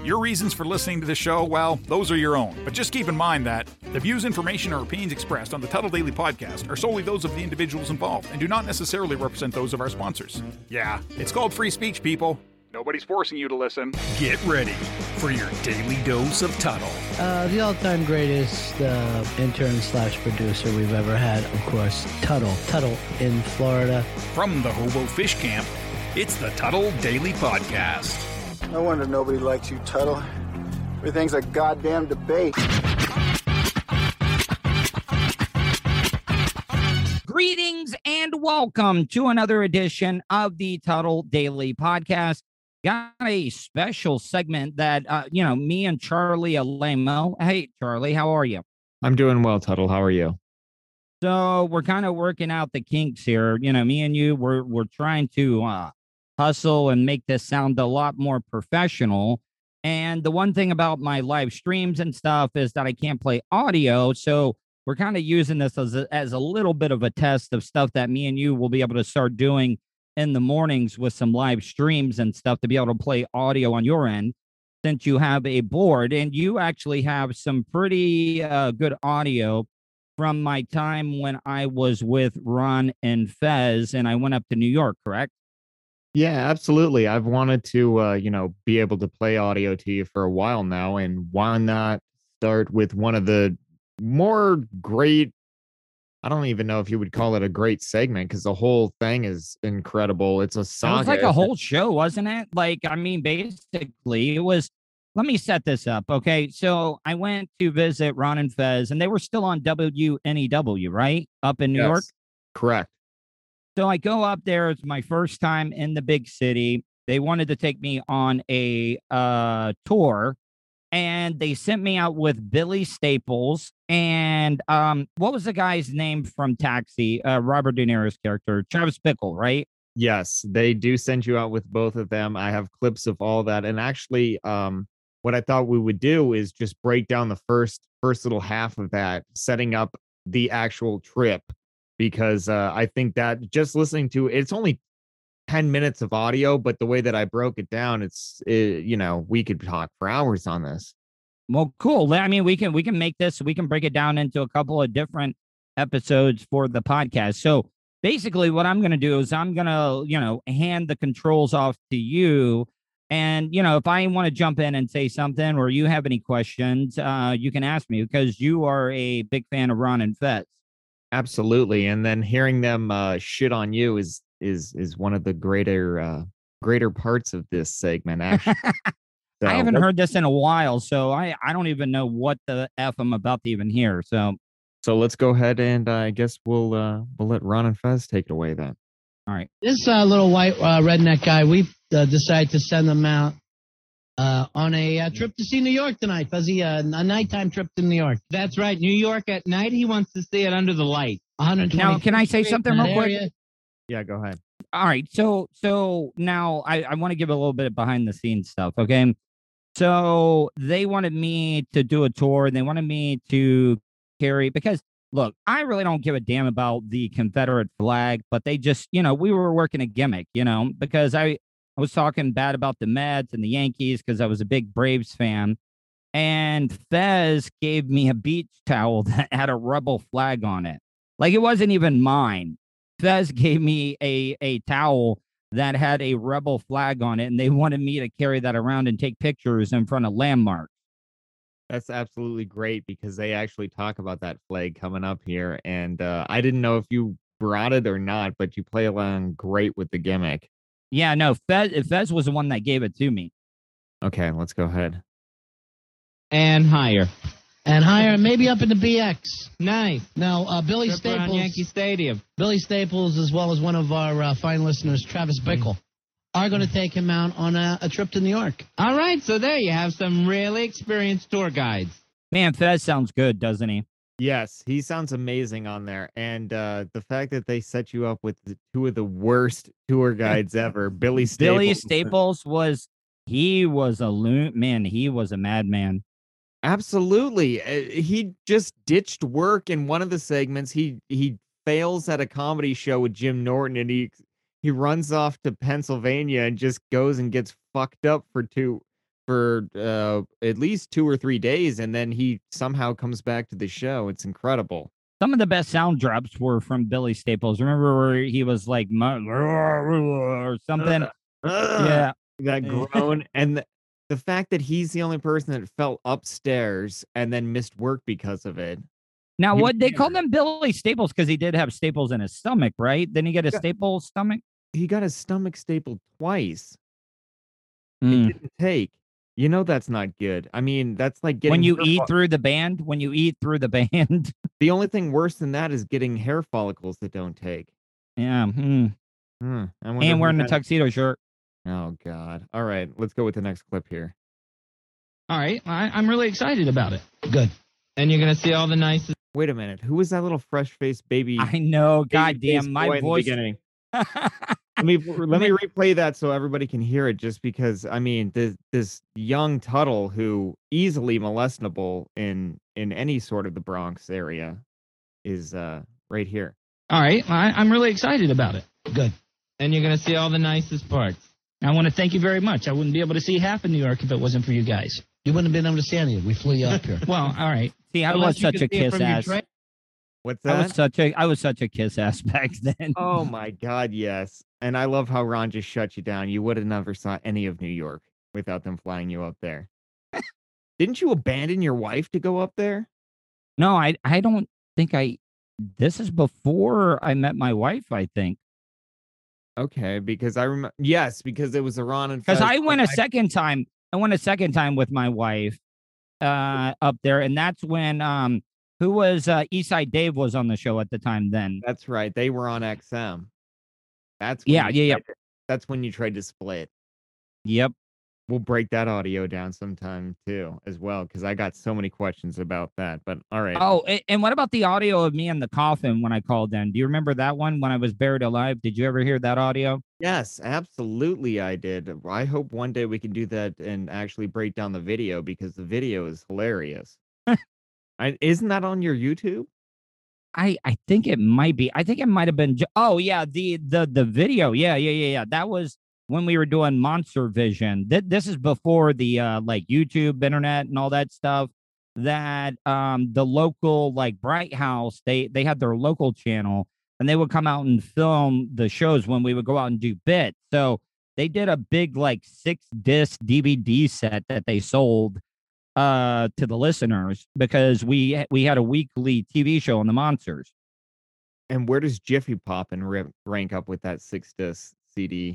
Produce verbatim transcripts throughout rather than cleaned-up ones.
Your reasons for listening to the show, well, those are your own. But just keep in mind that the views, information, or opinions expressed on the Tuttle Daily Podcast are solely those of the individuals involved and do not necessarily represent those of our sponsors. Yeah, it's called free speech, people. Nobody's forcing you to listen. Get ready for your daily dose of Tuttle. Uh, the all-time greatest uh, intern slash producer we've ever had, of course, Tuttle. Tuttle in Florida. From the Hobo Fish Camp, it's the Tuttle Daily Podcast. No wonder nobody likes you, Tuttle. Everything's a goddamn debate. Greetings and welcome to another edition of the Tuttle Daily Podcast. Got a special segment that, uh, you know, me and Charlie Alamo. Hey, Charlie, how are you? I'm doing well, Tuttle. How are you? So we're kind of working out the kinks here. You know, me and you, we're, we're trying to uh, hustle and make this sound a lot more professional. And the one thing about my live streams and stuff is that I can't play audio. So we're kind of using this as a, as a little bit of a test of stuff that me and you will be able to start doing in the mornings with some live streams and stuff to be able to play audio on your end, since you have a board and you actually have some pretty uh, good audio from my time when I was with Ron and Fez and I went up to New York, correct? Yeah, absolutely. I've wanted to, uh, you know, be able to play audio to you for a while now, and why not start with one of the more great, I don't even know if you would call it a great segment, because the whole thing is incredible. It's a saga. It was like a whole show, wasn't it? Like, I mean, basically, it was, let me set this up, okay? So I went to visit Ron and Fez, and they were still on W N E W, right? Up in New Yes, York? correct. So I go up there. It's my first time in the big city. They wanted to take me on a uh, tour, and they sent me out with Billy Staples and um, what was the guy's name from Taxi? Uh, Robert De Niro's character, Travis Bickle, right? Yes, they do send you out with both of them. I have clips of all that. And actually, um, what I thought we would do is just break down the first first little half of that, setting up the actual trip, because uh, I think that just listening to it's only ten minutes of audio, but the way that I broke it down, it's, it, you know, we could talk for hours on this. Well, cool. I mean, we can we can make this, we can break it down into a couple of different episodes for the podcast. So basically what I'm going to do is I'm going to, you know, hand the controls off to you. And, you know, if I want to jump in and say something or you have any questions, uh, you can ask me, because you are a big fan of Ron and Fez. Absolutely. And then hearing them uh, shit on you is is is one of the greater uh, greater parts of this segment, actually. So, I haven't heard this in a while, so I, I don't even know what the F I'm about to even hear. So so let's go ahead and uh, I guess we'll uh, we'll let Ron and Fez take it away then. All right. This uh, little white uh, redneck guy, we uh, decided to send him out uh, on a uh, trip to see New York tonight. Fuzzy, uh, a nighttime trip to New York. That's right. New York at night. He wants to see it under the light. Now, can I say something real quick? Yeah, go ahead. All right. So, so now I, I want to give a little bit of behind the scenes stuff. Okay. So they wanted me to do a tour. They wanted me to carry, because look, I really don't give a damn about the Confederate flag, but they just, you know, we were working a gimmick, you know, because I, I was talking bad about the Mets and the Yankees because I was a big Braves fan. And Fez gave me a beach towel that had a rebel flag on it. Like, it wasn't even mine. Fez gave me a, a towel that had a rebel flag on it, and they wanted me to carry that around and take pictures in front of landmarks. That's absolutely great, because they actually talk about that flag coming up here. And uh, I didn't know if you brought it or not, but you play along great with the gimmick. Yeah, no, Fez, Fez was the one that gave it to me. Okay, let's go ahead. And higher. And higher, maybe up into B X. Nice. Now, uh, Billy Trip around Staples, Yankee Stadium. Billy Staples, as well as one of our uh, fine listeners, Travis Bickle, are going to take him out on a, a trip to New York. All right, so there you have some really experienced tour guides. Man, Fez sounds good, doesn't he? Yes, he sounds amazing on there. And uh, the fact that they set you up with the, two of the worst tour guides ever, Billy Staples. Billy Staples was, he was a loon, man, he was a madman. Absolutely. Uh, he just ditched work in one of the segments. He he fails at a comedy show with Jim Norton, and he he runs off to Pennsylvania and just goes and gets fucked up for two for uh, at least two or three days, and then he somehow comes back to the show. It's incredible. Some of the best sound drops were from Billy Staples. Remember where he was like or something? Uh, uh, yeah, that groan, and the, the fact that he's the only person that fell upstairs and then missed work because of it. Now, You what they can't- called him Billy Staples because he did have staples in his stomach, right? Didn't he get a Yeah. staple stomach? He got his stomach stapled twice. Mm. It didn't take. You know that's not good. I mean, that's like getting When you hair eat fol- through the band, when you eat through the band. the only thing worse than that is getting hair follicles that don't take. yeah. mm. Hmm, I wonder And who wearing a that- tuxedo shirt. Oh God! All right, let's go with the next clip here. All right, I, I'm really excited about it. Good. And you're gonna see all the nicest. Wait a minute. Who was that little fresh-faced baby? I know. God baby-faced damn, boy my in the voice. beginning. Let me let me replay that so everybody can hear it. Just because I mean, this this young Tuttle who easily molestable in in any sort of the Bronx area is uh right here. All right, I, I'm really excited about it. Good. And you're gonna see all the nicest parts. I want to thank you very much. I wouldn't be able to see half of New York if it wasn't for you guys. You wouldn't have been able to see any of it. We flew you up here. Well, all right. See, I Unless was you such could a see it kiss from your ass. tray. What's I was that? such a I was such a kiss ass back then. Oh my God, yes. And I love how Ron just shut you down. You would have never saw any of New York without them flying you up there. Didn't you abandon your wife to go up there? No, I I don't think I. This is before I met my wife. I think Okay, because I remember. Yes, because it was a Ron and because Fez I went a one. second time. I went a second time with my wife uh, up there, and that's when um who was uh, Eastside Dave was on the show at the time. Then That's right. They were on X M. That's when Yeah, you yeah, yeah. tried to- That's when you tried to split. yep. We'll break that audio down sometime too, as well, because I got so many questions about that. But all right. Oh, a- and what about the audio of me in the coffin when I called in? Do you remember that one when I was buried alive? Did you ever hear that audio? Yes, absolutely, I did. I hope one day we can do that and actually break down the video because the video is hilarious. I, isn't that on your YouTube? I I think it might be. I think it might have been. ju- Oh yeah, the the the video. Yeah, yeah, yeah, yeah. That was when we were doing Monster Vision. Th- this is before the uh like YouTube, internet, and all that stuff. That um the local like Bright House, they they had their local channel, and they would come out and film the shows when we would go out and do bits. So they did a big like six disc D V D set that they sold uh to the listeners because we we had a weekly T V show on the Monsters. And where does Jiffy Pop and Rip rank up with that six disc C D?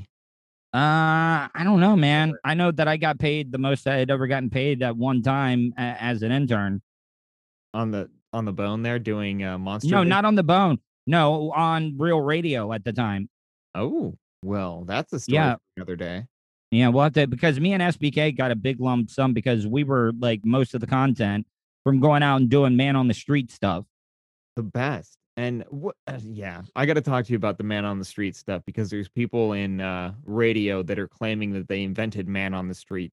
Uh, I don't know, man. I know that I got paid the most I had ever gotten paid at one time a- as an intern. on the on the bone there doing uh, monster. No, Vision? not on the bone. No, on Real Radio at the time. Oh, well, that's a story Yeah. for another day. Yeah, we'll have to because me and S B K got a big lump sum because we were like most of the content from going out and doing man on the street stuff. The best. And what? Uh, yeah, I got to talk to you about the man on the street stuff because there's people in uh, radio that are claiming that they invented man on the street,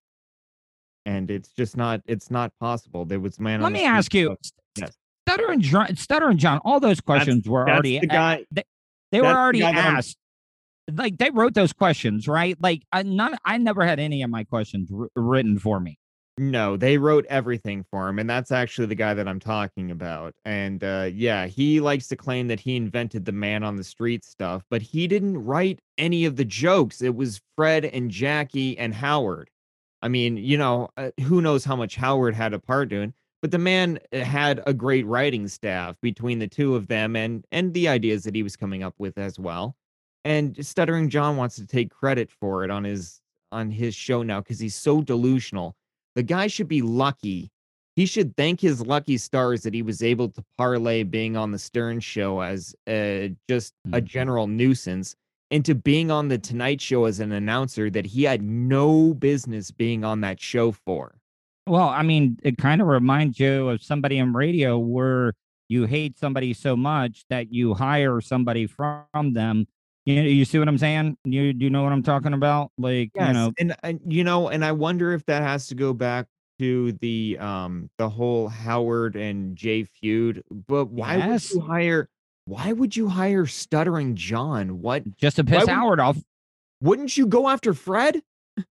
and it's just not. It's not possible. There was man. Let on the me street ask you, stuff. Yes. Stutter and John, Stutter and John, all those questions were that's already the guy- they, they were that's the already guy that I'm- asked. Like they wrote those questions, right? Like I none, I never had any of my questions wr- written for me. No, they wrote everything for him, and that's actually the guy that I'm talking about. And uh, yeah, he likes to claim that he invented the man on the street stuff, but he didn't write any of the jokes. It was Fred and Jackie and Howard. I mean, you know, uh, who knows how much Howard had a part in, but the man uh, had a great writing staff between the two of them, and and the ideas that he was coming up with as well. And Stuttering John wants to take credit for it on his on his show now because he's so delusional. The guy should be lucky. He should thank his lucky stars that he was able to parlay being on the Stern Show as uh, just a Mhm. general nuisance into being on the Tonight Show as an announcer that he had no business being on that show for. Well, I mean, it kind of reminds you of somebody in radio where you hate somebody so much that you hire somebody from them. You you see what I'm saying? You do you know what I'm talking about? Like, you know, and, and you know, and I wonder if that has to go back to the um the whole Howard and Jay feud. But why Yes. would you hire? Why would you hire Stuttering John? What? just to piss would- Howard off. Wouldn't you go after Fred?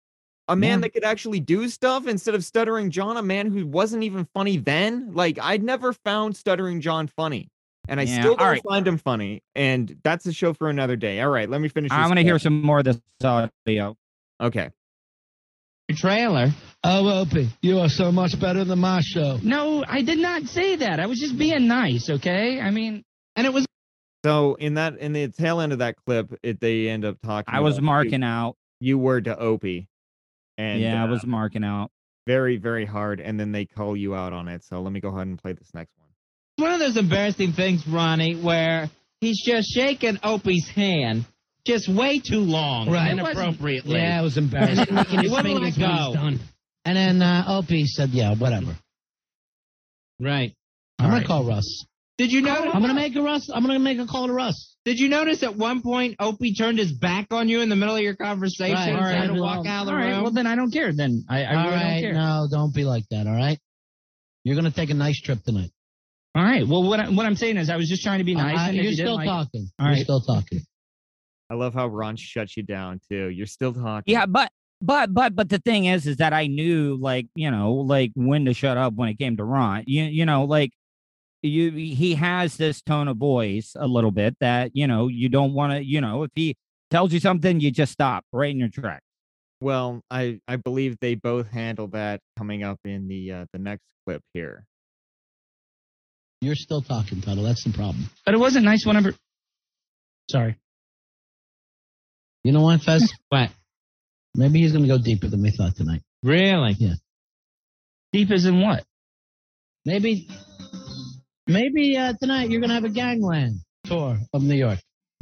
A man Yeah. that could actually do stuff instead of Stuttering John, a man who wasn't even funny then. Like, I'd never found Stuttering John funny. And I Yeah, still all don't right. find him funny. And that's a show for another day. All right, let me finish this. I want to hear clip. some more of this audio. Okay. Trailer. Oh, Opie, you are so much better than my show. No, I did not say that. I was just being nice, okay? I mean, and it was. So in that in the tail end of that clip, it, they end up talking. I was about marking you, out. you were to Opie. And Yeah, I uh, was marking out. very, very hard. And then they call you out on it. So let me go ahead and play this next one. One of those embarrassing things, Ronnie, where he's just shaking Opie's hand just way too long, Right. inappropriately. Yeah, it was embarrassing. Making his It wouldn't fingers let when go. he's done. And then uh, Opie said, yeah, whatever. Right. I'm All going right. to call Russ. Did you notice? I'm going to make a Russ. I'm going to make a call to Russ. Did you notice at one point Opie turned his back on you in the middle of your conversation Right. and All right. tried to Well, walk out of the all right, room? well, then I don't care. Then I, I all really right, don't care. no, don't be like that, all right? You're going to take a nice trip tonight. All right. Well, what, I, what I'm saying is I was just trying to be nice. Uh, and if you're you didn't still like- talking. All You're right. still talking. I love how Ron shuts you down too. You're still talking. Yeah, but but but but the thing is, is that I knew, like, you know, like when to shut up when it came to Ron. You you know, like you he has this tone of voice a little bit that, you know, you don't want to, you know, if he tells you something, you just stop right in your track. Well, I I believe they both handle that coming up in the uh, the next clip here. You're still talking, Tuttle. That's the problem. But it wasn't nice whenever. Sorry. You know what, Fez? What? Maybe he's going to go deeper than we thought tonight. Really? Yeah. Deep as in what? Maybe, maybe uh, tonight you're going to have a gangland tour of New York.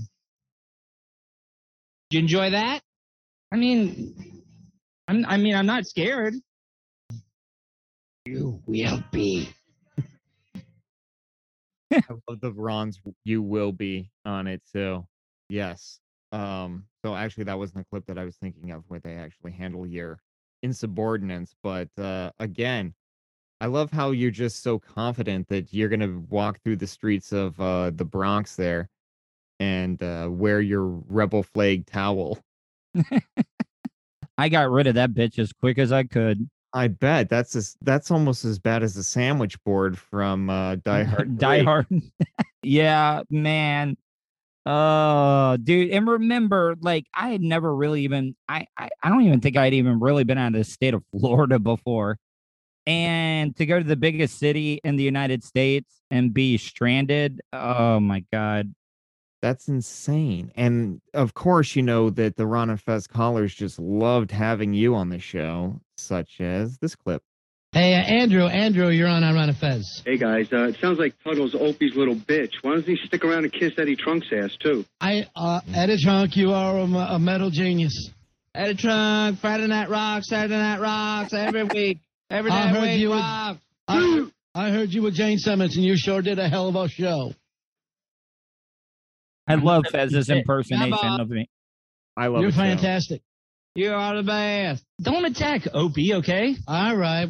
Did you enjoy that? I mean, I'm, I mean, I'm not scared. You will be. I love the Ron's "You Will Be" on it too. Yes. Um. So actually, that wasn't the clip that I was thinking of, where they actually handle your insubordinates. But uh, again, I love how you're just so confident that you're gonna walk through the streets of uh, the Bronx there and uh, wear your rebel flag towel. I got rid of that bitch as quick as I could. I bet that's as, that's almost as bad as the sandwich board from uh, Die Hard. Die three. Hard. Yeah, man. Oh, dude. And remember, like, I had never really even, I, I, I don't even think I'd even really been out of the state of Florida before. And to go to the biggest city in the United States and be stranded. Oh, my God. That's insane. And of course, you know that the Ron and Fez callers just loved having you on the show, such as this clip. Hey, uh, Andrew, Andrew, you're on Iron Fez. Hey, guys, uh, it sounds like Tuttle's Opie's little bitch. Why doesn't he stick around and kiss Eddie Trunk's ass, too? I, uh, Eddie Trunk, you are a, a metal genius. Eddie Trunk, Friday Night Rocks, Saturday Night Rocks, every week. Every I night heard week you would- rock. I, I heard you with Jane Simmons, and you sure did a hell of a show. I love Fez's Yeah, impersonation Bob. of me. I love You're it, Joe. fantastic. You are the best. Don't attack Opie, okay? All right.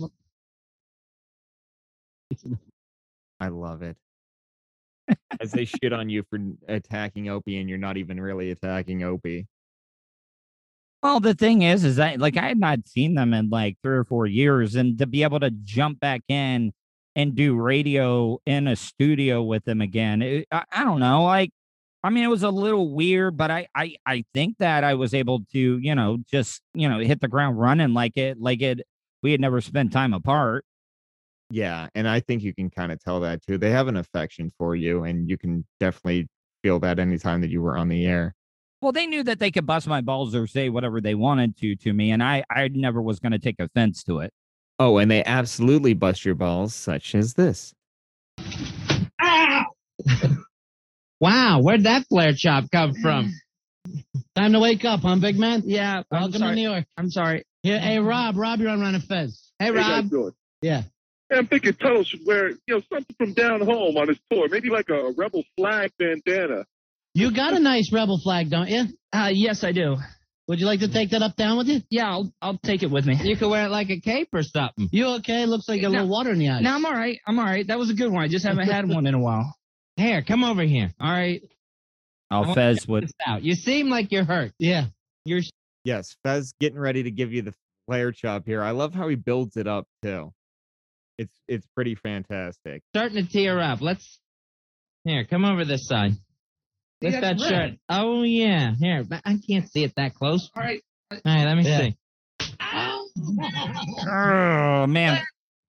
I love it. As they shit on you for attacking Opie, and you're not even really attacking Opie. Well, the thing is, is that, like, I had not seen them in like three or four years, and to be able to jump back in and do radio in a studio with them again, it, I, I don't know. Like, I mean, it was a little weird, but I, I, I think that I was able to, you know, just, you know, hit the ground running like it, like it. We had never spent time apart. Yeah, and I think you can kind of tell that too. They have an affection for you, and you can definitely feel that anytime that you were on the air. Well, they knew that they could bust my balls or say whatever they wanted to to me, and I, I never was going to take offense to it. Oh, and they absolutely bust your balls, such as this. Wow, where'd that flare chop come from? Time to wake up, huh, big man? Yeah. I'm Welcome to sorry. New York. I'm sorry. Here, hey, Rob, Rob, you're on Run Fez. Hey, Rob. doing? Yeah. Yeah, I'm thinking Tuttle should wear, you know, something from down home on his tour. Maybe like a rebel flag bandana. You got a nice rebel flag, don't you? Uh, yes, I do. Would you like to take that up down with you? Yeah, I'll, I'll take it with me. You could wear it like a cape or something. You okay? Looks like a No. little water in the eyes. No, I'm all right. I'm all right. That was a good one. I just haven't had one in a while. Here, come over here. All right. I Oh, want Fez to would. check this out. You seem like you're hurt. Yeah. You're Yes, Fez getting ready to give you the flare chop here. I love how he builds it up too. It's it's pretty fantastic. Starting to tear up. Let's here, come over this side. See, Lift that's that red. shirt. Oh yeah, here. but I can't see it that close. All right. All right, let me Yeah. see. Oh man.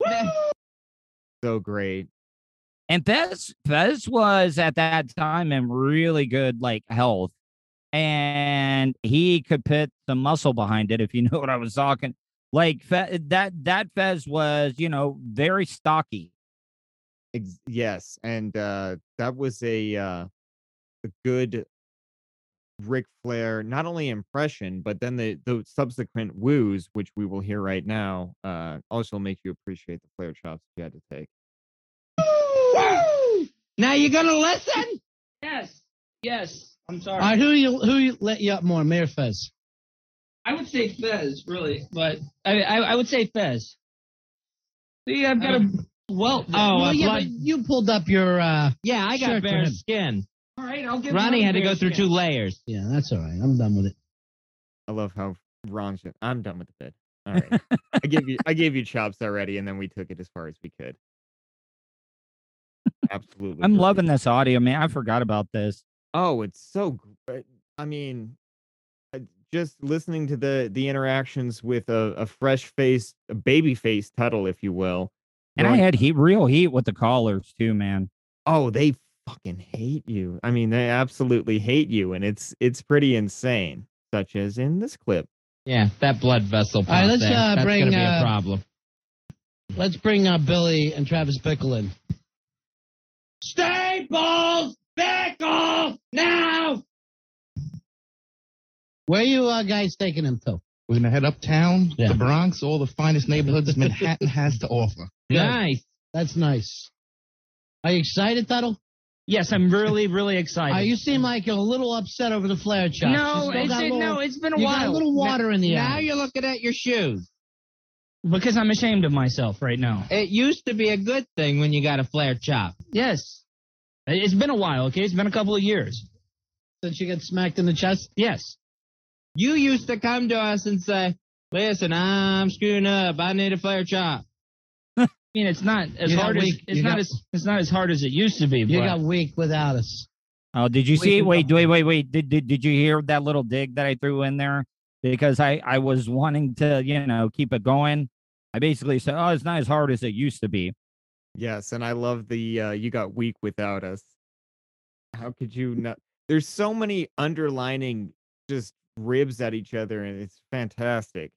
So great. And Fez Fez was at that time in really good like health. And he could put some muscle behind it, if you know what I was talking. Like Fe- that that Fez was, you know, very stocky. Ex- yes, and uh, that was a uh, a good Ric Flair not only impression, but then the the subsequent woos, which we will hear right now, uh, also make you appreciate the Flair chops you had to take. Now you gonna listen? Yes. Yes. I'm sorry. All right, who you who you let you up more, me or Fez? I would say Fez, really, but I I, I would say Fez. See, I've got a well. Oh, well, uh, yeah, blood. but you pulled up your. uh Yeah, I got Shirt for bare him. skin. All right, I'll give. Ronnie Ron had to go bare through skin. two layers. Yeah, that's all right. I'm done with it. I love how Ron said, "I'm done with the bid." All right, I gave you I gave you chops already, and then we took it as far as we could. Absolutely, I'm great. loving this audio, man. I forgot about this. Oh, it's so great. I mean, uh, just listening to the the interactions with a, a fresh face, a baby face Tuttle, if you will. And I going- had heat, real heat with the callers too, man. oh, they fucking hate you. I mean, they absolutely hate you, and it's it's pretty insane. Such as in this clip. Yeah, that blood vessel. All right, pop let's, there. uh, That's bring, gonna be uh, a problem. Let's bring uh, Billy and Travis Bickle in. Staples, Bickle, now. Where you uh, guys taking him to? We're going to head uptown, Yeah. the Bronx, all the finest neighborhoods Manhattan has to offer. Good. Nice. That's nice. Are you excited, Tuttle? Yes, I'm really, really excited. Uh, you seem like you're a little upset over the flare chops. No, You still it's, got a little- no, it's been a you while. got a little water in the Now eye. you're looking at your shoes. Because I'm ashamed of myself right now. It used to be a good thing when you got a flare chop. Yes. It's been a while, okay? It's been a couple of years. Since you get smacked in the chest? Yes. You used to come to us and say, listen, I'm screwing up. I need a flare chop. I mean, it's not as You got hard as weak- it's you not got- as it's not as hard as it used to be. You but got weak without us. Oh, did you see? can Wait, go. wait, wait, wait. Did, did did you hear that little dig that I threw in there? Because I I was wanting to, you know, keep it going. I basically said, "Oh, it's not as hard as it used to be." Yes, and I love the uh, you got weak without us. How could you not? There's so many underlining just ribs at each other, and it's fantastic.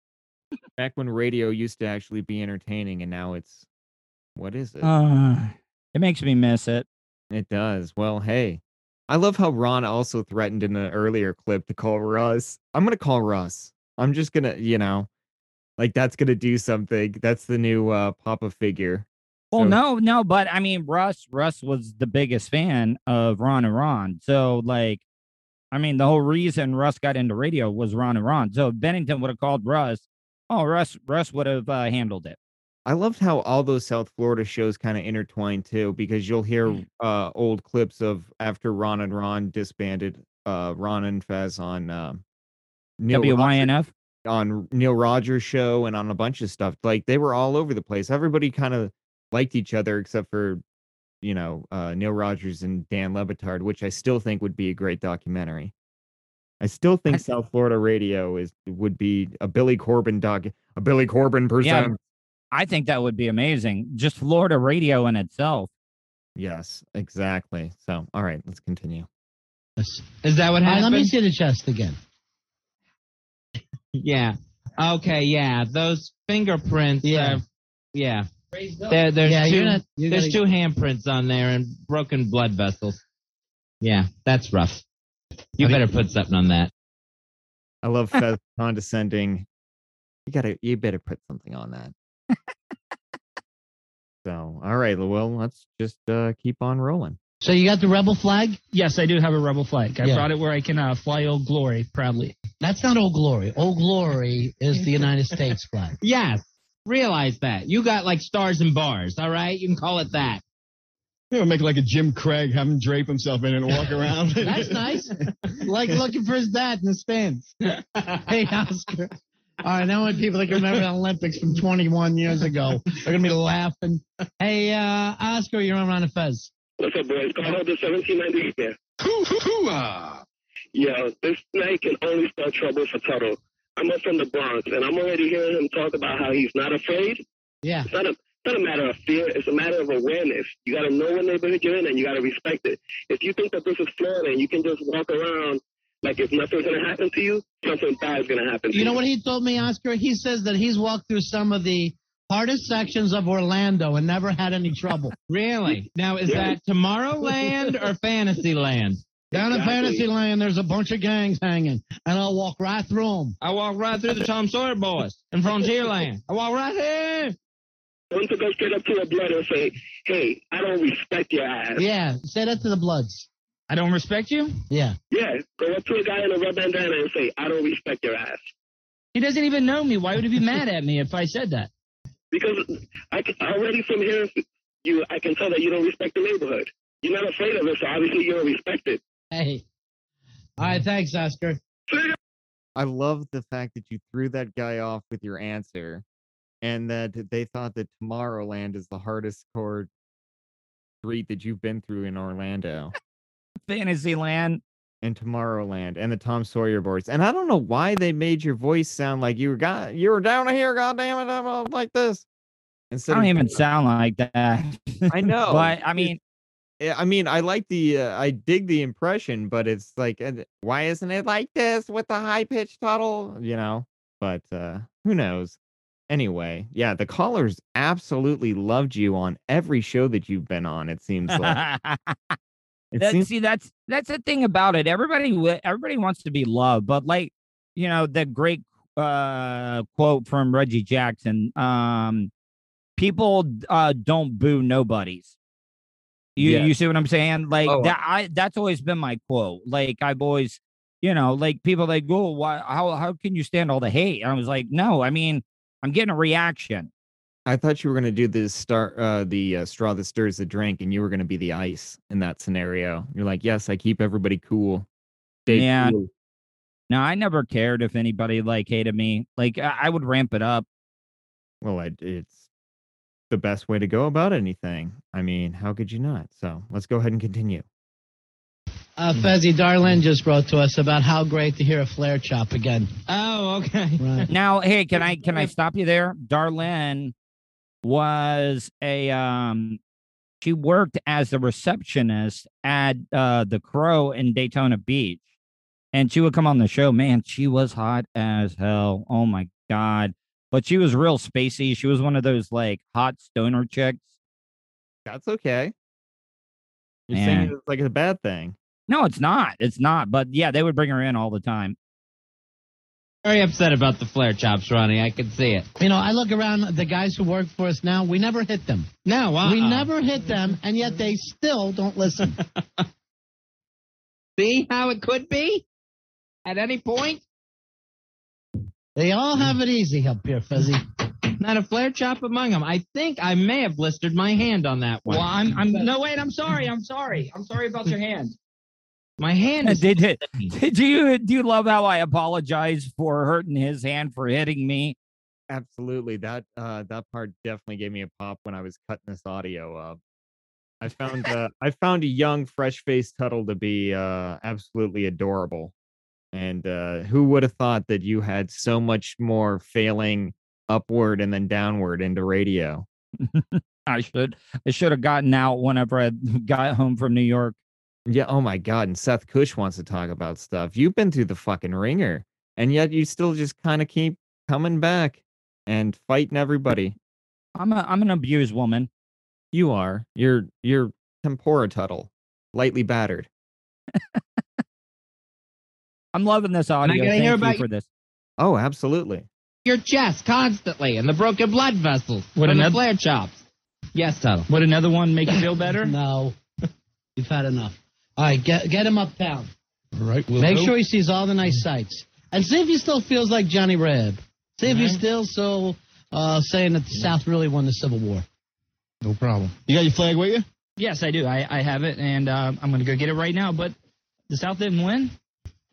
Back when radio used to actually be entertaining, and now it's what is it? Uh, it makes me miss it. It does. Well, hey, I love how Ron also threatened in the earlier clip to call Russ. I'm gonna call Russ. I'm just gonna, you know, like that's gonna do something. That's the new uh, Papa figure. Well, So- no, no, but I mean, Russ, Russ was the biggest fan of Ron and Ron. So, like, I mean, the whole reason Russ got into radio was Ron and Ron. So, if Bennington would have called Russ, oh, Russ, Russ would have uh, handled it. I loved how all those South Florida shows kind of intertwine too, because you'll hear uh, old clips of after Ron and Ron disbanded, uh, Ron and Fez on um, Neil W Y N Rogers- F. on Neil Rogers show and on a bunch of stuff. Like they were all over the place. Everybody kind of liked each other except for, you know, uh, Neil Rogers and Dan Levitard, which I still think would be a great documentary. I still think I- South Florida radio is would be a Billy Corbin doc, a Billy Corbin present. I think that would be amazing. Just Florida radio in itself. Yes, exactly. So, all right, let's continue. Is that what All right, happened? let me see the chest again. Yeah. Okay, yeah. Those fingerprints. Yeah. Are, yeah. There, there's Yeah, two, you're not- you there's gotta- two handprints on there and broken blood vessels. Yeah, that's rough. You I better put something on that. I love Fez condescending. You gotta, you better put something on that. So, all right, well, let's just uh, keep on rolling. So you got the rebel flag? Yes, I do have a rebel flag. I Yeah. brought it where I can uh, fly Old Glory proudly. That's not Old Glory. Old Glory is the United States flag. Yes. Realize that. You got like stars and bars, all right? You can call it that. You know, make like a Jim Craig, have him drape himself in and walk around. That's nice. Like looking for his dad in the stands. Hey, Oscar. All right, now when people that can remember the Olympics from twenty-one years ago, they're going to be laughing. Hey, uh, Oscar, you're on Ron and Fez. What's up, boys? Call the seventeen ninety here. Yo, this night can only spell trouble for Tuttle. I'm up from the Bronx, and I'm already hearing him talk about how he's not afraid. Yeah. It's not a, it's not a matter of fear. It's a matter of awareness. You got to know what neighborhood you're in, and you got to respect it. If you think that this is Florida and you can just walk around like if nothing's going to happen to you, something bad is going to happen to you. You know what he told me, Oscar? He says that he's walked through some of the hardest sections of Orlando and never had any trouble. Really? Now, is Yeah. that Tomorrowland or Fantasyland? Down in Exactly. Fantasyland, there's a bunch of gangs hanging, and I'll walk right through them. I walk right through the Tom Sawyer boys in Frontierland. I walk right here. Want to go straight up to a blood and say, hey, I don't respect your ass. Yeah, say that to the Bloods. I don't respect you? Yeah. Yeah, go up to a guy in a red bandana and say, I don't respect your ass. He doesn't even know me. Why would he be mad at me if I said that? Because I can, already from hearing you, I can tell that you don't respect the neighborhood. You're not afraid of it, so obviously you don't respect it. Hey. All right, thanks, Oscar. I love the fact that you threw that guy off with your answer, and that they thought that Tomorrowland is the hardest core street that you've been through in Orlando. Fantasyland. And Tomorrowland and the Tom Sawyer boards. And I don't know why they made your voice sound like you were got you were down here, goddamn it, I'm like this. Instead I don't of, even sound like that. I know. But I mean, Yeah, I mean, I like the, uh, I dig the impression, but it's like, uh, why isn't it like this with the high pitched Tuttle? You know, but uh, who knows? Anyway, yeah, the callers absolutely loved you on every show that you've been on. It seems like. It that, seems- see, that's that's the thing about it. Everybody, wi- everybody wants to be loved, but like, you know, the great uh, quote from Reggie Jackson: um, "People uh, don't boo nobodies." You Yeah. you see what I'm saying? Like Oh, that. I that's always been my quote. Like I've always, you know, like people like go, why? How how can you stand all the hate? And I was like, no, I mean, I'm getting a reaction. I thought you were going to do the star, uh, the uh, straw that stirs the drink, and you were going to be the ice in that scenario. You're like, yes, I keep everybody cool. Stay Yeah. cool. No, I never cared if anybody like hated me. Like I, I would ramp it up. Well, I, it's the best way to go about anything. I mean, how could you not? So let's go ahead and continue. Uh, Fezzy, Darlene just wrote to us about how great to hear a flare chop again. Oh, okay. Right. Now, hey, can I can I stop you there? Darlene was a um she worked as a receptionist at uh the Crow in Daytona Beach. And she would come on the show. Man, she was hot as hell. Oh my God. But she was real spacey. She was one of those like hot stoner chicks. That's okay. You're Man. saying it's like a bad thing. No, it's not. It's not. But yeah, they would bring her in all the time. Very upset about the flare chops, Ronnie. I can see it. You know, I look around the guys who work for us now, we never hit them. No, uh-uh. We never hit them, and yet they still don't listen. See how it could be? At any point? They all have it easy up here, Fezzy. Not a flare chop among them. I think I may have blistered my hand on that one. Well, I'm, I'm, no, wait, I'm sorry. I'm sorry. I'm sorry about your hand. My hand is... Did, did, did you do you love how I apologize for hurting his hand for hitting me? Absolutely. That uh that part definitely gave me a pop when I was cutting this audio up. I found uh I found a young, fresh-faced Tuttle to be uh absolutely adorable. And uh who would have thought that you had so much more failing upward and then downward into radio? I should I should have gotten out whenever I got home from New York. Yeah, oh my God. And Seth Cush wants to talk about stuff. You've been through the fucking ringer, and yet you still just kind of keep coming back and fighting everybody. I'm a I'm an abused woman. You are. You're you're tempura Tuttle, lightly battered. I'm loving this audio. gonna Thank hear you about for this. Oh, absolutely. Your chest constantly and the broken blood vessels What from the another- flare chops. Yes, Tuttle. Would another one make you feel better? No. You've had enough. All right, get, get him uptown. All right, we'll Make do. sure he sees all the nice sights. And see if he still feels like Johnny Reb. See if he's still so uh, saying that the South really won the Civil War. No problem. You got your flag with you? Yes, I do. I, I have it, and uh, I'm going to go get it right now. But the South didn't win?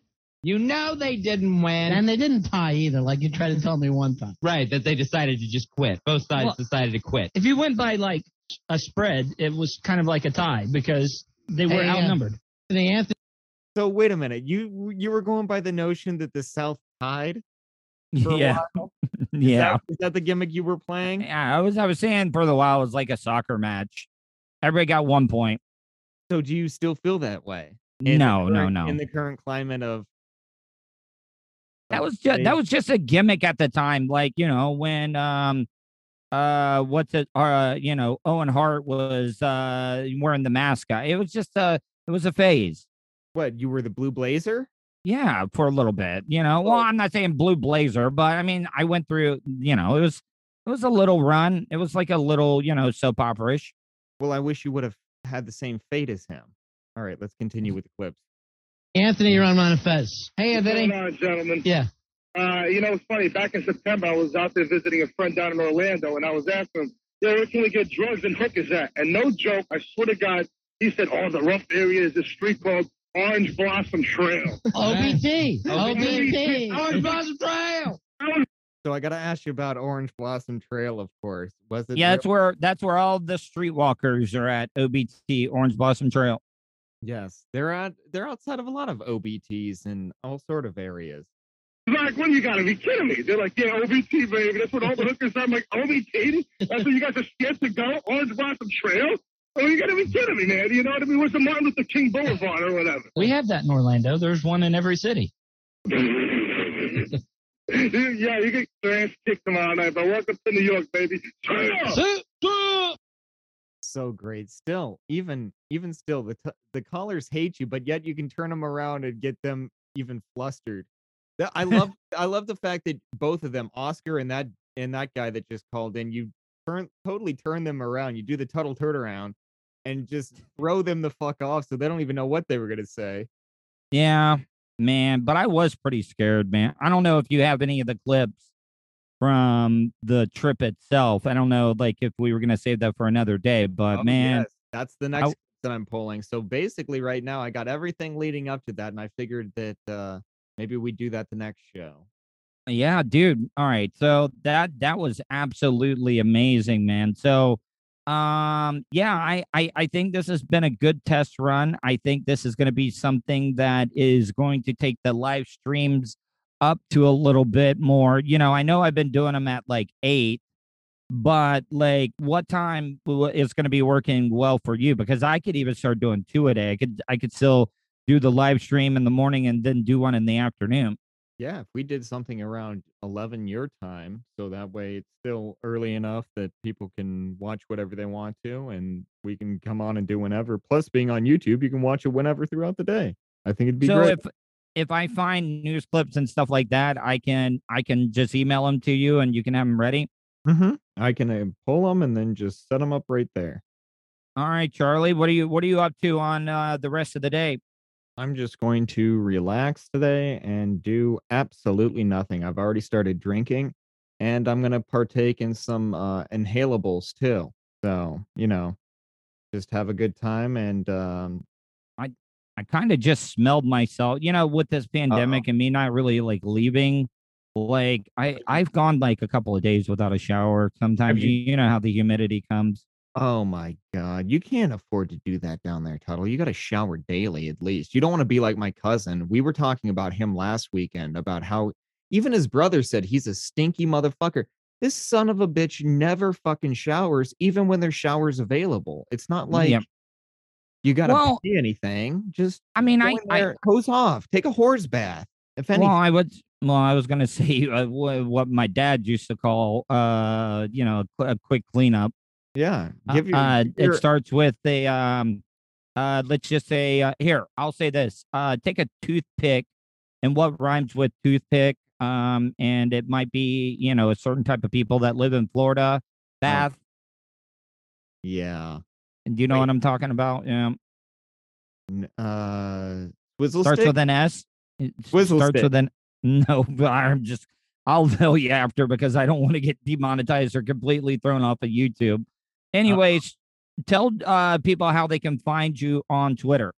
You know they didn't win. And they didn't tie either, like you tried to tell me one time. Right, that they decided to just quit. Both sides Well, decided to quit. If you went by like a spread, it was kind of like a tie because they were Hey, uh, outnumbered. Anthony, Anthony, So wait a minute. You you were going by the notion that the South tied? For a Yeah. while? Is Yeah. That, is that the gimmick you were playing? Yeah, I was I was saying for the while it was like a soccer match. Everybody got one point. So do you still feel that way? In the No, no, current- no. In the current climate of That of was just they- that was just a gimmick at the time. Like, you know, when um uh what's it uh you know, Owen Hart was uh wearing the mascot. It was just a it was a phase. what? You were the Blue Blazer? Yeah, for a little bit. You know, well, I'm not saying blue blazer, but I mean I went through, you know, it was it was a little run. It was like a little, you know, soap opera-ish. Well, I wish you would have had the same fate as him. All right, let's continue with the clips. Anthony, you're on Monifest. Hey, What's Anthony. going on, gentlemen? Yeah. Uh, you know, it's funny. Back in September, I was out there visiting a friend down in Orlando, and I was asking him, "Yo, where can we get drugs and hookers at?" And no joke, I swear to God, he said, "Oh, the rough area is this street called Orange Blossom Trail." O B T. O B T. Orange Blossom Trail. So I got to ask you about Orange Blossom Trail, of course. Was it? Yeah, real- that's where that's where all the streetwalkers are at. O B T, Orange Blossom Trail. Yes, they're at. They're outside of a lot of O B Ts in all sort of areas. Like, what, you gotta be kidding me. They're like, "Yeah, O B T, baby. That's what all the hookers are." I'm like, "O B T? That's where you guys are scared to go? Orange Blossom Trail? Oh, you gotta be kidding me, man. You know what I mean? Where's the Martin Luther King Boulevard or whatever?" We have that in Orlando. There's one in every city. Yeah, you get your ass kicked tomorrow night, but welcome to New York, baby. Trail! So great. Still, even even still, the t- the callers hate you, but yet you can turn them around and get them even flustered. That- I love I love the fact that both of them, Oscar and that and that guy that just called in, you turn totally turn them around. You do the Tuttle turnaround and just throw them the fuck off so they don't even know what they were gonna say. Yeah, man, but I was pretty scared, man. I don't know if you have any of the clips from the trip itself. I don't know, like, if we were gonna save that for another day, but Oh, man, yes, that's the next that I'm pulling. So basically, right now, I got everything leading up to that, and I figured that uh, maybe we do that the next show. yeah, dude. All right, so that that was absolutely amazing, man. So, um, yeah, I I I think this has been a good test run. I think this is going to be something that is going to take the live streams up to a little bit more. You know, I know I've been doing them at like eight, but like what time w- is going to be working well for you? Because I could even start doing two a day. I could I could still do the live stream in the morning and then do one in the afternoon. Yeah, if we did something around eleven your time, so that way it's still early enough that people can watch whatever they want to, and we can come on and do whenever. Plus, being on YouTube, you can watch it whenever throughout the day. I think it'd be So great. if if I find news clips and stuff like that, I can I can just email them to you and you can have them ready. Mm-hmm. I can uh, pull them and then just set them up right there. All right, Charlie, what are you what are you up to on uh, the rest of the day? I'm just going to relax today and do absolutely nothing. I've already started drinking, and I'm going to partake in some uh, inhalables too. So, you know, just have a good time. And um, I I kind of just smelled myself, you know, with this pandemic and me not really like leaving. Like I I've gone like a couple of days without a shower. Sometimes you, you know how the humidity comes. oh my God, you can't afford to do that down there, Tuttle. You got to shower daily at least. You don't want to be like my cousin. We were talking about him last weekend about how even his brother said he's a stinky motherfucker. This son of a bitch never fucking showers, even when there's showers available. It's not like Yep. you got to Well, pay anything. Just I mean, go I, in I there, hose off, take a horse bath. If anything, well, I would well, I was gonna say uh, wha- what my dad used to call uh, you know, a qu- a quick cleanup. yeah, Uh, give your, uh, give it your- starts with a um, uh, let's just say uh, here. I'll say this. Uh, take a toothpick, and what rhymes with toothpick? Um, and it might be you know a certain type of people that live in Florida. Bath. yeah. And do you know Wait. what I'm talking about? Yeah. N- Uh, Swizzle Starts stick? with an S. It s- Swizzle starts stick. with an no. But I'm just. I'll tell you after because I don't want to get demonetized or completely thrown off of YouTube. Anyways, tell uh, people how they can find you on Twitter.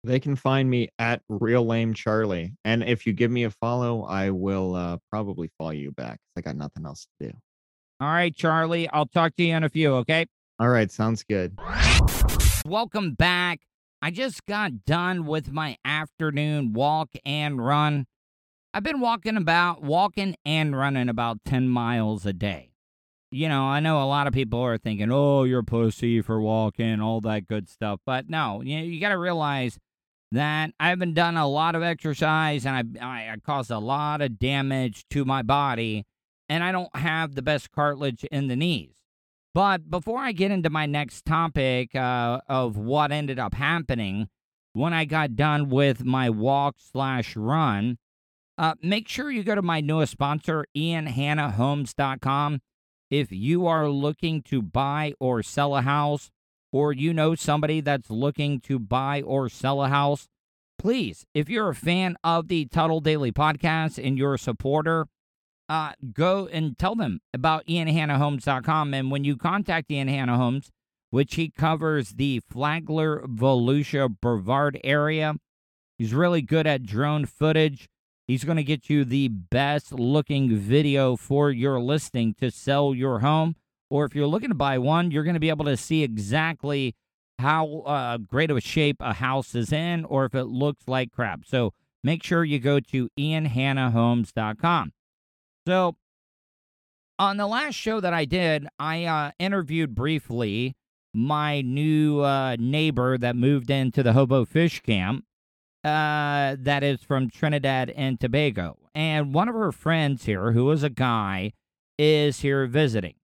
They can find me at Real Lame Charlie. And if you give me a follow, I will uh, probably follow you back. I got nothing else to do. All right, Charlie. I'll talk to you in a few, okay? All right, sounds good. Welcome back. I just got done with my afternoon walk and run. I've been walking about, walking and running about ten miles a day. You know, I know a lot of people are thinking, oh, you're a pussy for walking, all that good stuff. But no, you, you got to realize that I haven't done a lot of exercise and I, I, I caused a lot of damage to my body, and I don't have the best cartilage in the knees. But before I get into my next topic uh, of what ended up happening when I got done with my walk slash run, uh, make sure you go to my newest sponsor, Ian Hanna Homes dot com. If you are looking to buy or sell a house, or you know somebody that's looking to buy or sell a house, please, if you're a fan of the Tuttle Daily Podcast and you're a supporter, Uh, go and tell them about Ian Hanna Homes dot com. And when you contact Ian Hanna Homes, which he covers the Flagler, Volusia, Brevard area, he's really good at drone footage. He's going to get you the best looking video for your listing to sell your home. Or if you're looking to buy one, you're going to be able to see exactly how uh, great of a shape a house is in or if it looks like crap. So make sure you go to Ian Hanna Homes dot com. So, on the last show that I did, I uh, interviewed briefly my new uh, neighbor that moved into the Hobo Fish Camp uh, that is from Trinidad and Tobago. And one of her friends here, who is a guy, is here visiting.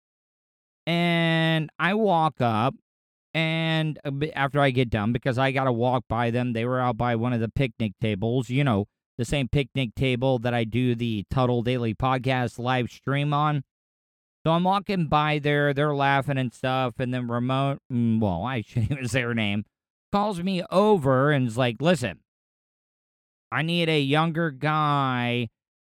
And I walk up, and after I get done, because I got to walk by them, they were out by one of the picnic tables, you know, the same picnic table that I do the Tuttle Daily Podcast live stream on. So I'm walking by there, they're laughing and stuff, and then Ramon, well, I shouldn't even say her name, calls me over and is like, listen, I need a younger guy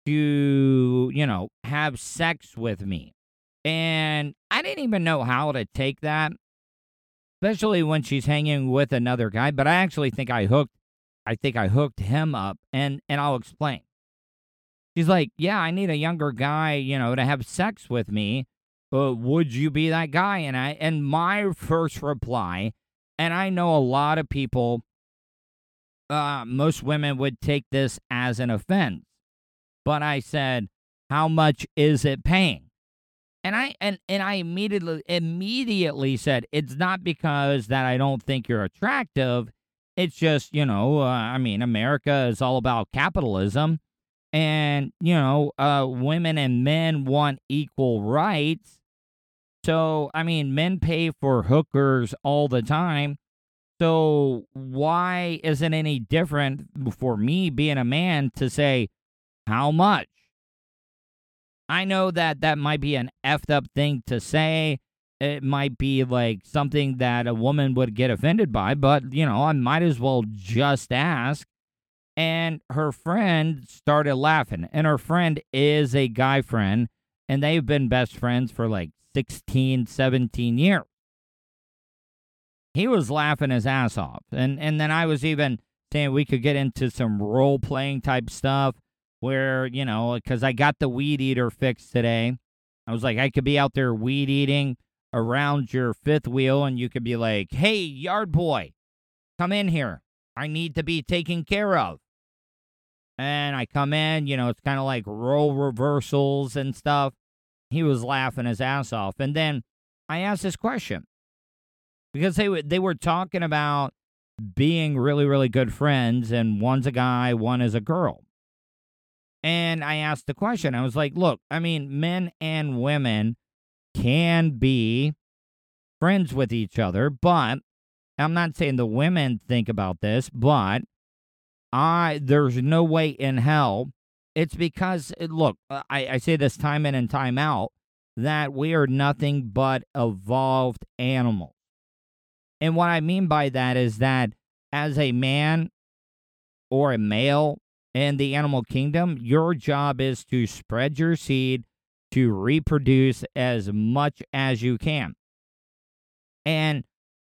to, you know, have sex with me. And I didn't even know how to take that, especially when she's hanging with another guy, but I actually think I hooked I think I hooked him up, and, and I'll explain. She's like, yeah, I need a younger guy, you know, to have sex with me. Uh, would you be that guy? And I and my first reply, and I know a lot of people, uh, most women would take this as an offense, but I said, how much is it paying? And I and, and I immediately immediately said, it's not because that I don't think you're attractive. It's just, you know, uh, I mean, America is all about capitalism, and, you know, uh, women and men want equal rights. So, I mean, men pay for hookers all the time. So why isn't it any different for me being a man to say, how much? I know that that might be an effed up thing to say. It might be like something that a woman would get offended by, but, you know, I might as well just ask. And her friend started laughing. And her friend is a guy friend, and they've been best friends for like sixteen, seventeen years. He was laughing his ass off. And, and then I was even saying we could get into some role-playing type stuff where, you know, because I got the weed eater fixed today. I was like, I could be out there weed eating around your fifth wheel, and you could be like, hey, yard boy, come in here. I need to be taken care of. And I come in, you know, it's kind of like role reversals and stuff. He was laughing his ass off. And then I asked this question because they, they were talking about being really, really good friends, and one's a guy, one is a girl. And I asked the question. I was like, look, I mean, men and women can be friends with each other, but I'm not saying the women think about this, but I there's no way in hell. It's because, look, I, I say this time in and time out, that we are nothing but evolved animals. And what I mean by that is that as a man or a male in the animal kingdom, your job is to spread your seed, to reproduce as much as you can. And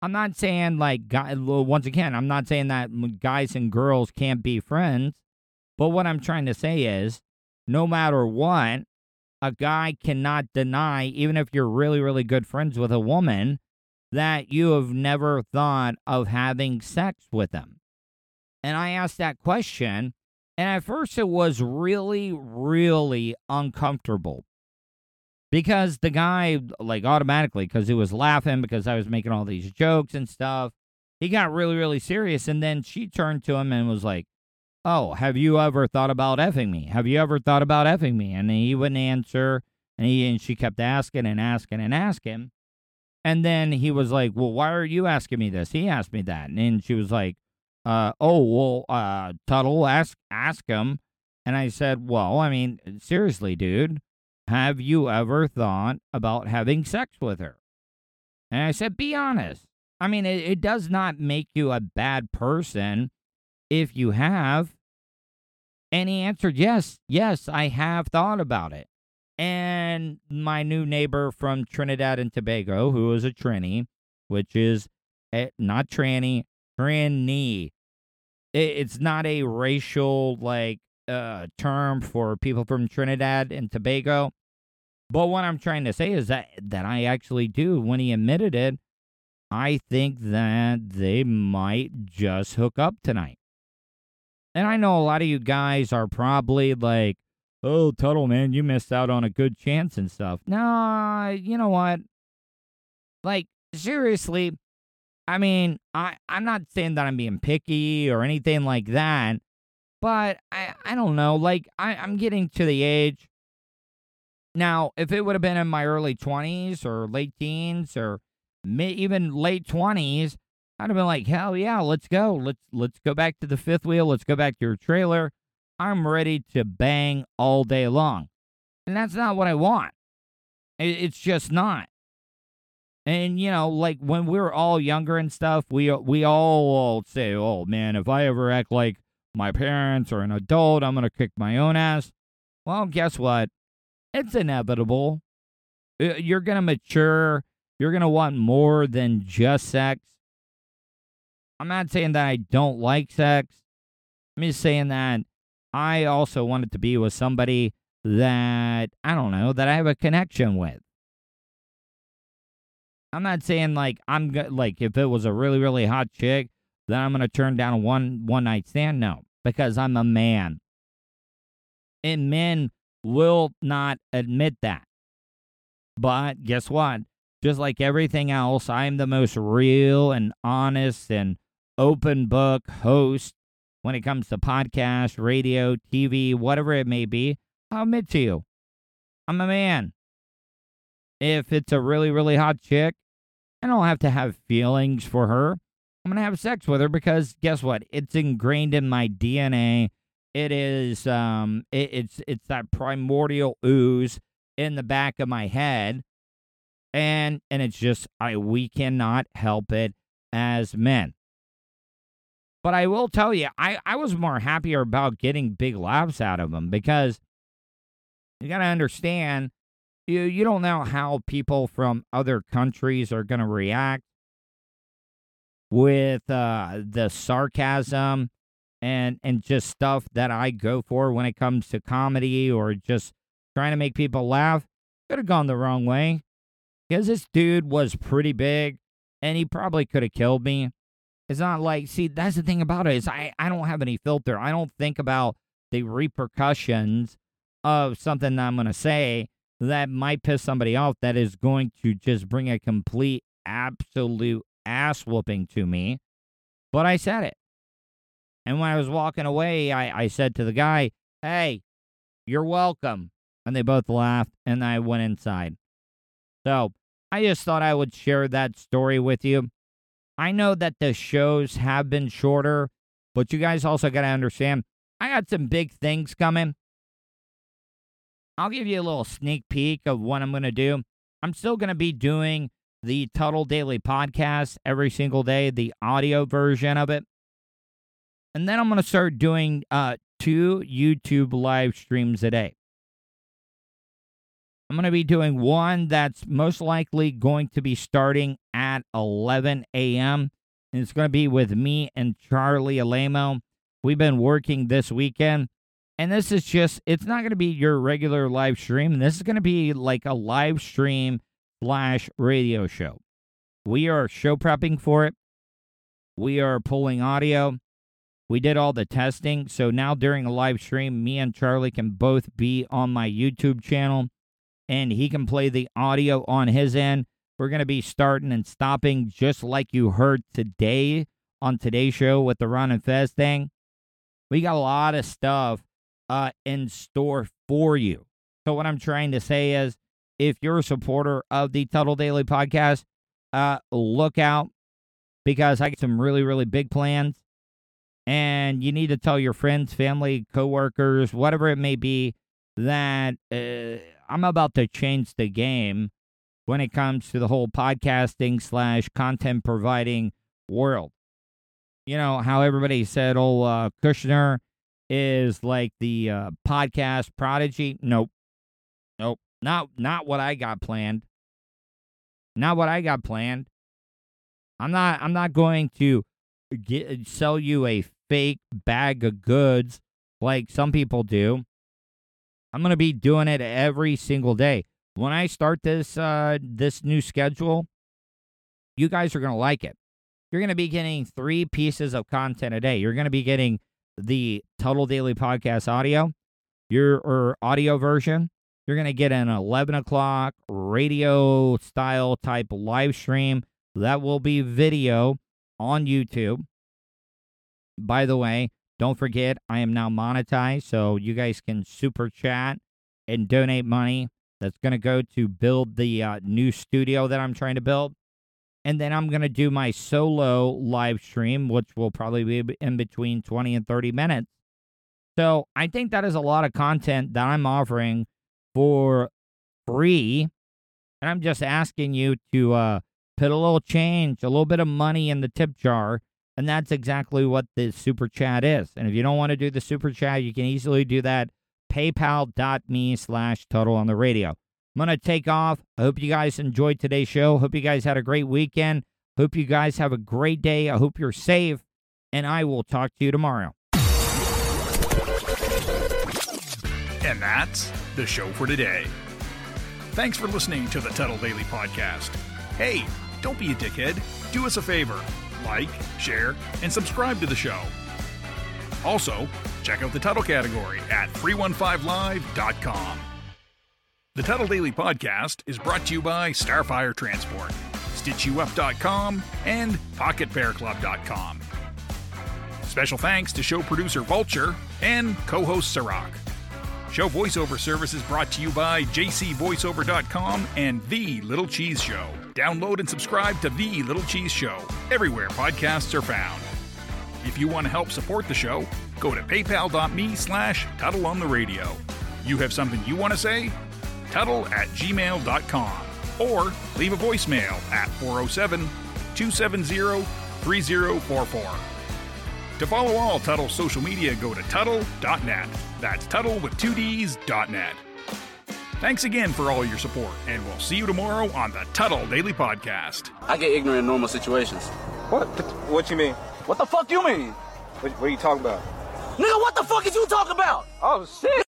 I'm not saying like guy, once again, I'm not saying that guys and girls can't be friends, but what I'm trying to say is no matter what, a guy cannot deny, even if you're really, really good friends with a woman, that you have never thought of having sex with them. And I asked that question, and at first it was really, really uncomfortable. Because the guy, like, automatically, because he was laughing, because I was making all these jokes and stuff, he got really, really serious. And then she turned to him and was like, oh, have you ever thought about effing me? Have you ever thought about effing me? And he wouldn't answer, and, he, and she kept asking and asking and asking. And then he was like, well, why are you asking me this? He asked me that. And she was like, uh, oh, well, uh, Tuttle, ask, ask him. And I said, well, I mean, seriously, dude. Have you ever thought about having sex with her? And I said, be honest. I mean, it, it does not make you a bad person if you have. And he answered, yes, yes, I have thought about it. And my new neighbor from Trinidad and Tobago, who is a Trini, which is a, not tranny, Trini. It, it's not a racial, like, uh, term for people from Trinidad and Tobago. But what I'm trying to say is that, that I actually do. When he admitted it, I think that they might just hook up tonight. And I know a lot of you guys are probably like, oh, Tuttle, man, you missed out on a good chance and stuff. No, you know what? Like, seriously, I mean, I, I'm not saying that I'm being picky or anything like that. But I, I don't know, like, I, I'm getting to the age. Now, if it would have been in my early twenties or late teens or may, even late twenties, I'd have been like, hell yeah, let's go. Let's let's go back to the fifth wheel. Let's go back to your trailer. I'm ready to bang all day long. And that's not what I want. It, it's just not. And, you know, like when we were all younger and stuff, we, we all say, oh, man, if I ever act like my parents or an adult, I'm going to kick my own ass. Well, guess what? It's inevitable. You're going to mature. You're going to want more than just sex. I'm not saying that I don't like sex. I'm just saying that I also wanted to be with somebody that, I don't know, that I have a connection with. I'm not saying like I'm go- like if it was a really, really hot chick, then I'm going to turn down a one, one night stand. No, because I'm a man. And men will not admit that. But guess what? Just like everything else, I'm the most real and honest and open book host when it comes to podcast, radio, T V, whatever it may be. I'll admit to you, I'm a man. If it's a really, really hot chick, I don't have to have feelings for her. I'm going to have sex with her because guess what? It's ingrained in my D N A. It is, um, it, it's, it's that primordial ooze in the back of my head. And, and it's just, I, we cannot help it as men. But I will tell you, I, I was more happier about getting big laughs out of them because you got to understand, you, you don't know how people from other countries are going to react with uh, the sarcasm and and just stuff that I go for when it comes to comedy or just trying to make people laugh. Could have gone the wrong way because this dude was pretty big and he probably could have killed me. It's not like, see, that's the thing about it is I, I don't have any filter. I don't think about the repercussions of something that I'm going to say that might piss somebody off that is going to just bring a complete, absolute ass whooping to me. But I said it. And when I was walking away, I, I said to the guy, hey, you're welcome. And they both laughed, and I went inside. So I just thought I would share that story with you. I know that the shows have been shorter, but you guys also got to understand, I got some big things coming. I'll give you a little sneak peek of what I'm going to do. I'm still going to be doing the Tuttle Daily Podcast every single day, the audio version of it. And then I'm going to start doing uh, two YouTube live streams a day. I'm going to be doing one that's most likely going to be starting at at eleven a.m. And it's going to be with me and Charlie Alamo. We've been working this weekend. And this is just, it's not going to be your regular live stream. This is going to be like a live stream slash radio show. We are show prepping for it. We are pulling audio. We did all the testing. So now during a live stream, me and Charlie can both be on my YouTube channel. And he can play the audio on his end. We're going to be starting and stopping just like you heard today on today's show with the Ron and Fez thing. We got a lot of stuff uh, in store for you. So what I'm trying to say is, if you're a supporter of the Tuttle Daily Podcast, uh, look out, because I got some really, really big plans. And you need to tell your friends, family, coworkers, whatever it may be, that uh, I'm about to change the game when it comes to the whole podcasting slash content providing world. You know, how everybody said, oh, uh, Kushner is like the uh, podcast prodigy. Nope. Nope. Not, not what I got planned. Not what I got planned. I'm not, I'm not going to get, sell you a fake bag of goods like some people do. I'm going to be doing it every single day. When I start this uh, this new schedule, you guys are going to like it. You're going to be getting three pieces of content a day. You're going to be getting the Tuttle Daily Podcast audio, your or audio version. You're going to get an eleven o'clock radio style type live stream that will be video on YouTube. By the way, don't forget, I am now monetized, so you guys can super chat and donate money. That's going to go to build the uh, new studio that I'm trying to build. And then I'm going to do my solo live stream, which will probably be in between twenty and thirty minutes. So I think that is a lot of content that I'm offering for free. And I'm just asking you to uh, put a little change, a little bit of money in the tip jar. And that's exactly what the super chat is. And if you don't want to do the super chat, you can easily do that. PayPal.me slash Tuttle on the radio. I'm going to take off. I hope you guys enjoyed today's show. Hope you guys had a great weekend. Hope you guys have a great day. I hope you're safe. And I will talk to you tomorrow. And that's the show for today. Thanks for listening to the Tuttle Daily Podcast. Hey, don't be a dickhead. Do us a favor. Like, share, and subscribe to the show. Also, check out the Tuttle category at three one five live dot com. The Tuttle Daily Podcast is brought to you by Starfire Transport, stitch you up dot com, and pocket pair club dot com. Special thanks to show producer Vulture and co-host Sirach. Show voiceover service is brought to you by j c voiceover dot com and The Little Cheese Show. Download and subscribe to The Little Cheese Show everywhere podcasts are found. If you want to help support the show, go to paypal.me slash Tuttle on the radio. You have something you want to say? Tuttle at gmail dot com or leave a voicemail at four oh seven, two seven zero, three zero four four. To follow all Tuttle's social media, go to Tuttle dot net. That's Tuttle with two D's dot net. Thanks again for all your support, and we'll see you tomorrow on the Tuttle Daily Podcast. I get ignorant in normal situations. What? What you mean? What the fuck you mean? What, what are you talking about? Nigga, what the fuck is you talking about? Oh, shit.